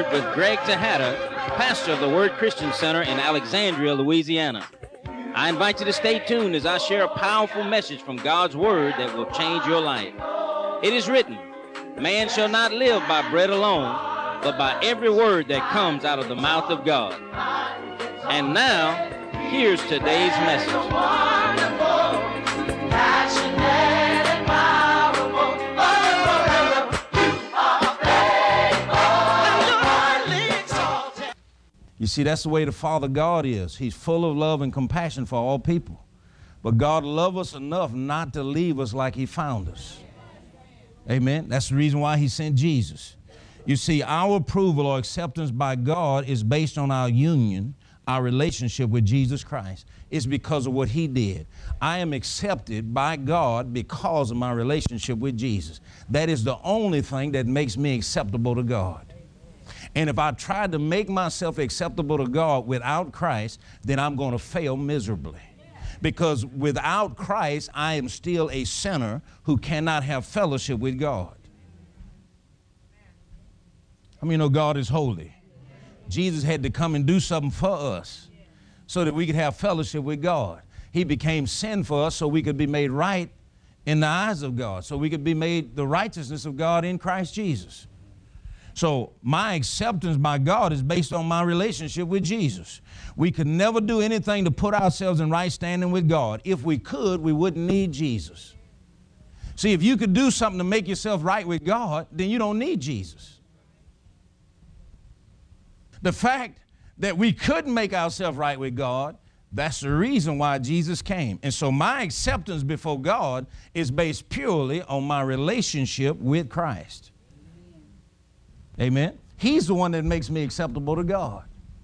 Word with Greg Tejada, pastor of the Word Christian Center in Alexandria, Louisiana. I invite you to stay tuned as I share a powerful message from God's Word that will change your life. It is written, "Man shall not live by bread alone, but by every word that comes out of the mouth of God." And now, here's today's message. You see, that's the way the Father God is. He's full of love and compassion for all people. But God loved us enough not to leave us like He found us. Amen. That's the reason why He sent Jesus. You see, our approval or acceptance by God is based on our union, our relationship with Jesus Christ. It's because of what He did. I am accepted by God because of my relationship with Jesus. That is the only thing that makes me acceptable to God. And if I try to make myself acceptable to God without Christ, then I'm going to fail miserably. Because without Christ, I am still a sinner who cannot have fellowship with God. I mean, God is holy. Jesus had to come and do something for us so that we could have fellowship with God. He became sin for us so we could be made right in the eyes of God, so we could be made the righteousness of God in Christ Jesus. So my acceptance by God is based on my relationship with Jesus. We could never do anything to put ourselves in right standing with God. If we could, we wouldn't need Jesus. See, if you could do something to make yourself right with God, then you don't need Jesus. The fact that we couldn't make ourselves right with God, that's the reason why Jesus came. And so my acceptance before God is based purely on my relationship with Christ. Amen. He's the one that makes me acceptable to God.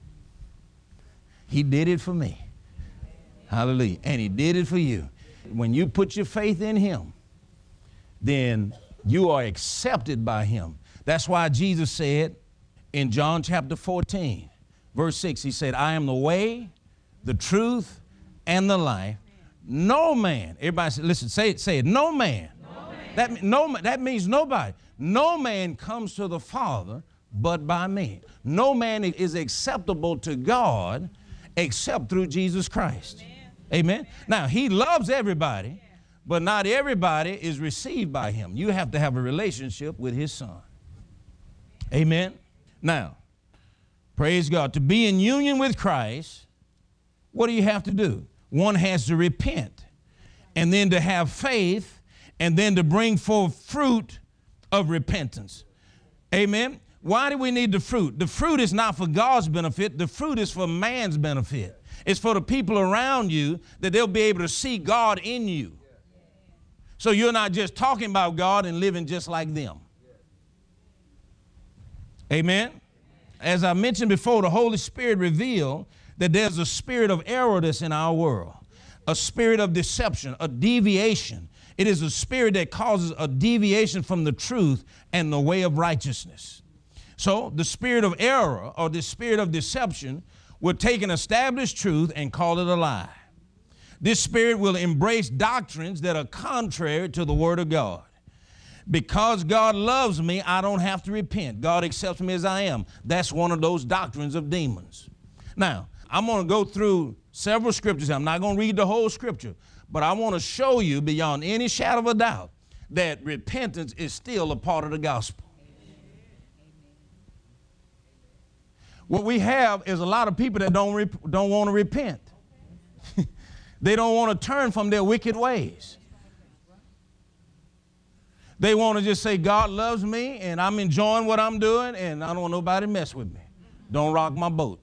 He did it for me. Hallelujah. And He did it for you. When you put your faith in Him, then you are accepted by Him. That's why Jesus said in John chapter 14, verse 6, He said, "I am the way, the truth, and the life. No man," everybody say, listen, say it, no man. That means nobody. No man comes to the Father but by me. No man is acceptable to God except through Jesus Christ. Amen. Now, He loves everybody, but not everybody is received by Him. You have to have a relationship with His Son. Amen. Now, praise God. To be in union with Christ, what do you have to do? One has to repent, and then to have faith, and then to bring forth fruit of repentance. Amen. Why do we need the fruit? The fruit is not for God's benefit. The fruit is for man's benefit. It's for the people around you that they'll be able to see God in you. So you're not just talking about God and living just like them. Amen. As I mentioned before, the Holy Spirit revealed that there's a spirit of error that's in our world, a spirit of deception, a deviation. It is a spirit that causes a deviation from the truth and the way of righteousness. So the spirit of error or the spirit of deception will take an established truth and call it a lie. This spirit will embrace doctrines that are contrary to the Word of God. Because God loves me, I don't have to repent. God accepts me as I am. That's one of those doctrines of demons. Now, I'm going to go through several scriptures. I'm not going to read the whole scripture. But I want to show you beyond any shadow of a doubt that repentance is still a part of the gospel. What we have is a lot of people that don't want to repent. They don't want to turn from their wicked ways. They want to just say, God loves me and I'm enjoying what I'm doing and I don't want nobody to mess with me. Don't rock my boat.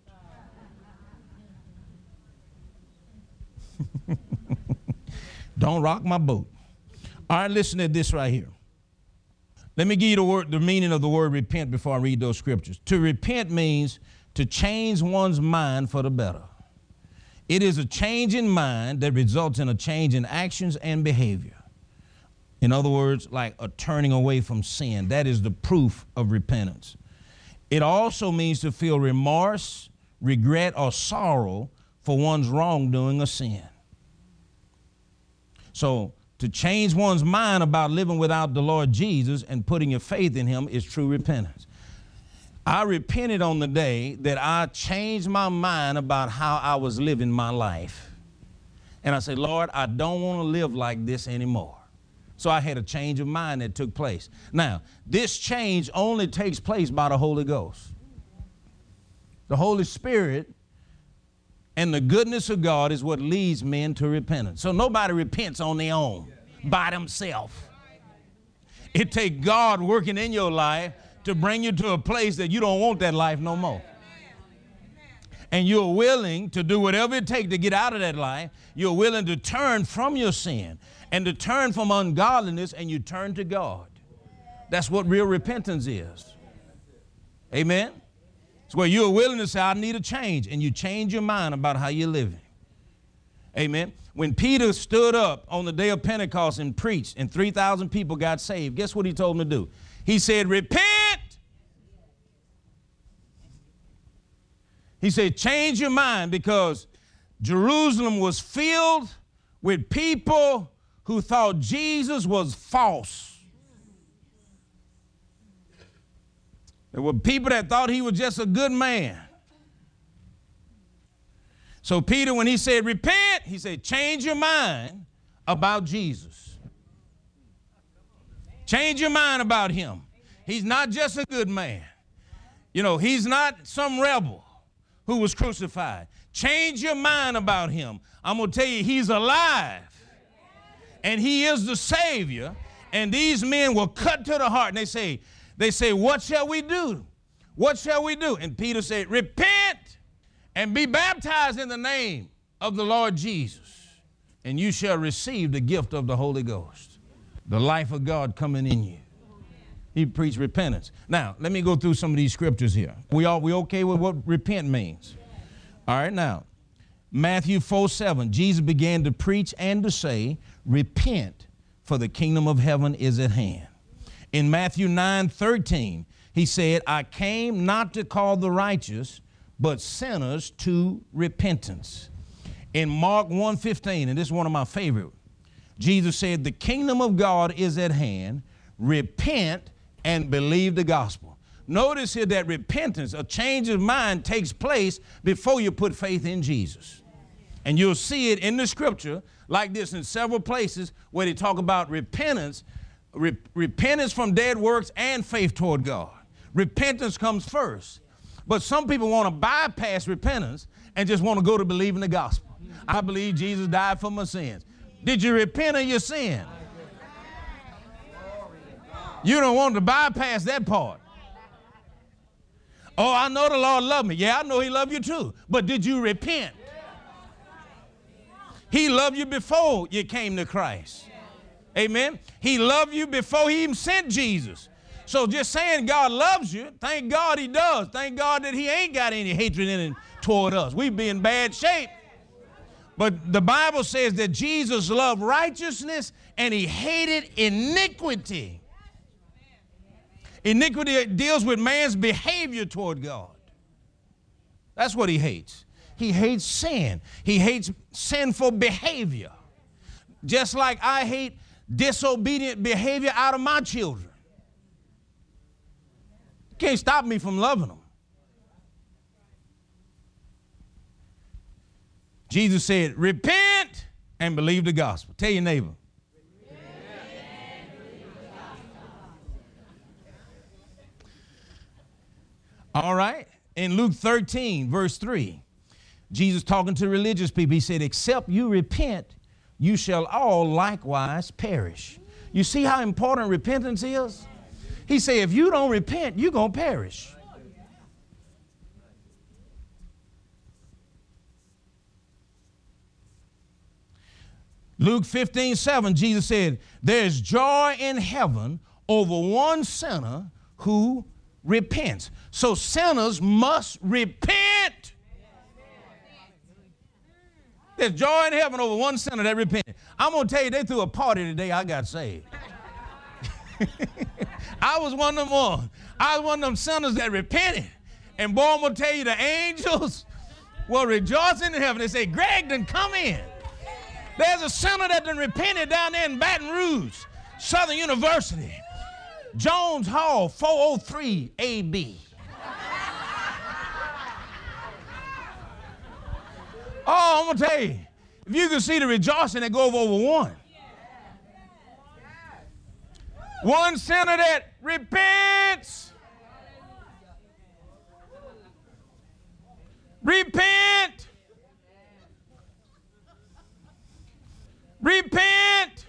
Don't rock my boat. All right, listen to this right here. Let me give you the meaning of the word repent before I read those scriptures. To repent means to change one's mind for the better. It is a change in mind that results in a change in actions and behavior. In other words, like a turning away from sin. That is the proof of repentance. It also means to feel remorse, regret, or sorrow for one's wrongdoing or sin. So to change one's mind about living without the Lord Jesus and putting your faith in Him is true repentance. I repented on the day that I changed my mind about how I was living my life. And I said, Lord, I don't want to live like this anymore. So I had a change of mind that took place. Now, this change only takes place by the Holy Ghost. The Holy Spirit and the goodness of God is what leads men to repentance. So nobody repents on their own, by themselves. It takes God working in your life to bring you to a place that you don't want that life no more. And you're willing to do whatever it takes to get out of that life. You're willing to turn from your sin and to turn from ungodliness, and you turn to God. That's what real repentance is. Amen? It's where you're willing to say, I need a change, and you change your mind about how you're living. Amen? When Peter stood up on the day of Pentecost and preached, and 3,000 people got saved, guess what he told them to do? He said, repent. He said, change your mind, because Jerusalem was filled with people who thought Jesus was false. There were people that thought he was just a good man. So Peter, when he said repent, he said, change your mind about Jesus. Change your mind about him. He's not just a good man. You know, he's not some rebel who was crucified. Change your mind about him. I'm going to tell you, he's alive. And he is the Savior. And these men were cut to the heart. And they say, what shall we do? What shall we do? And Peter said, repent and be baptized in the name of the Lord Jesus, and you shall receive the gift of the Holy Ghost, the life of God coming in you. He preached repentance. Now, let me go through some of these scriptures here. We okay with what repent means? All right, now, Matthew 4:7, Jesus began to preach and to say, repent, for the kingdom of heaven is at hand. In Matthew 9:13, he said, I came not to call the righteous, but sinners to repentance. In Mark 1:15, and this is one of my favorite, Jesus said, the kingdom of God is at hand. Repent and believe the gospel. Notice here that repentance, a change of mind, takes place before you put faith in Jesus. And you'll see it in the scripture like this in several places where they talk about repentance, repentance from dead works and faith toward God. Repentance comes first. But some people want to bypass repentance and just want to go to believing the gospel. I believe Jesus died for my sins. Did you repent of your sin? You don't want to bypass that part. Oh, I know the Lord loved me. Yeah, I know he loved you too. But did you repent? He loved you before you came to Christ. Amen. He loved you before he even sent Jesus. So just saying God loves you, thank God he does. Thank God that he ain't got any hatred in it toward us. We'd be in bad shape. But the Bible says that Jesus loved righteousness and he hated iniquity. Iniquity deals with man's behavior toward God. That's what he hates. He hates sin. He hates sinful behavior. Just like I hate disobedient behavior out of my children. Can't stop me from loving them. Jesus said, repent and believe the gospel. Tell your neighbor. All right. In Luke 13, verse 3, Jesus talking to religious people, he said, except you repent, you shall all likewise perish. You see how important repentance is? He said, if you don't repent, you're going to perish. Luke 15:7, Jesus said, there's joy in heaven over one sinner who repents. So sinners must repent. There's joy in heaven over one sinner that repented. I'm going to tell you, they threw a party the day I got saved. I was one of them ones. I was one of them sinners that repented. And boy, I'm going to tell you, the angels were rejoicing in heaven. They say, Greg done come in. There's a sinner that done repented down there in Baton Rouge, Southern University. Jones Hall, 403 AB. Oh, I'm going to tell you, if you can see the rejoicing that goes over one. One sinner that repents. Repent. Repent.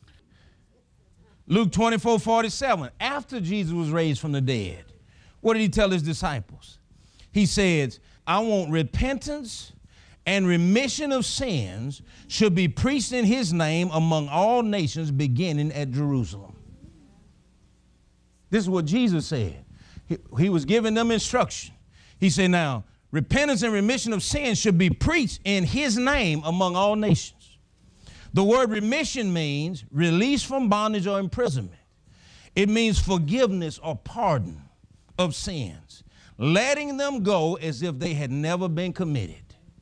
Luke 24:47. After Jesus was raised from the dead, what did he tell his disciples? He says, I want repentance and remission of sins should be preached in his name among all nations, beginning at Jerusalem. This is what Jesus said. He was giving them instruction. He said, now, repentance and remission of sins should be preached in his name among all nations. The word remission means release from bondage or imprisonment. It means forgiveness or pardon of sins, letting them go as if they had never been committed.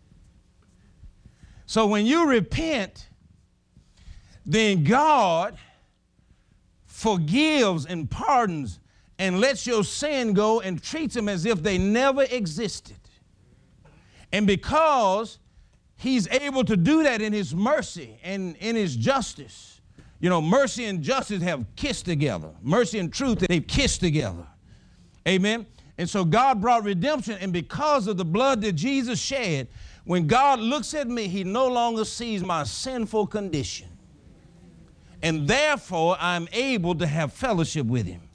So when you repent, then God forgives and pardons and lets your sin go and treats them as if they never existed. And because he's able to do that in his mercy and in his justice, you know, mercy and justice have kissed together. Mercy and truth, they've kissed together. Amen. And so God brought redemption, and because of the blood that Jesus shed, when God looks at me, he no longer sees my sinful condition. And therefore, I'm able to have fellowship with him.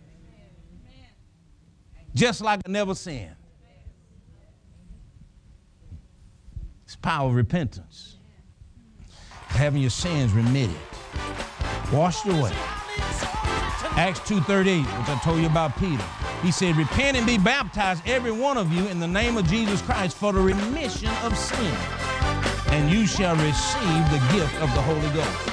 Just like I never sinned. It's power of repentance. Having your sins remitted, washed away. Acts 2:38, which I told you about Peter. He said, repent and be baptized, every one of you, in the name of Jesus Christ for the remission of sin, and you shall receive the gift of the Holy Ghost.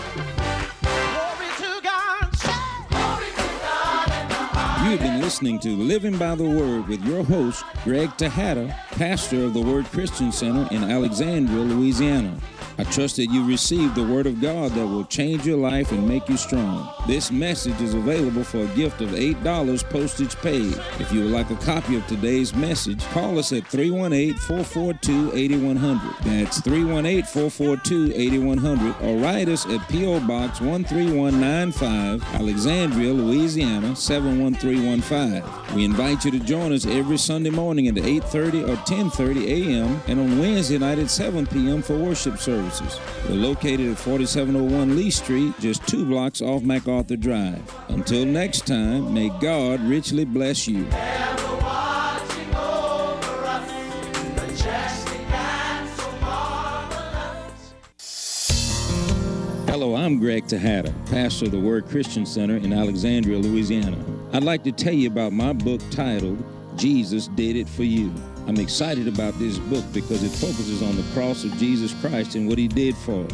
You have been listening to Living by the Word with your host, Greg Tejada, pastor of the Word Christian Center in Alexandria, Louisiana. I trust that you received the Word of God that will change your life and make you strong. This message is available for a gift of $8 postage paid. If you would like a copy of today's message, call us at 318-442-8100. That's 318-442-8100, or write us at P.O. Box 13195, Alexandria, Louisiana 71315. We invite you to join us every Sunday morning at 8:30 or 10:30 a.m. and on Wednesday night at 7 p.m. for worship services. We're located at 4701 Lee Street, just 2 blocks off MacArthur Drive. Until next time, may God richly bless you. Hello, I'm Greg Tejada, pastor of the Word Christian Center in Alexandria, Louisiana. I'd like to tell you about my book titled, Jesus Did It For You. I'm excited about this book because it focuses on the cross of Jesus Christ and what he did for us.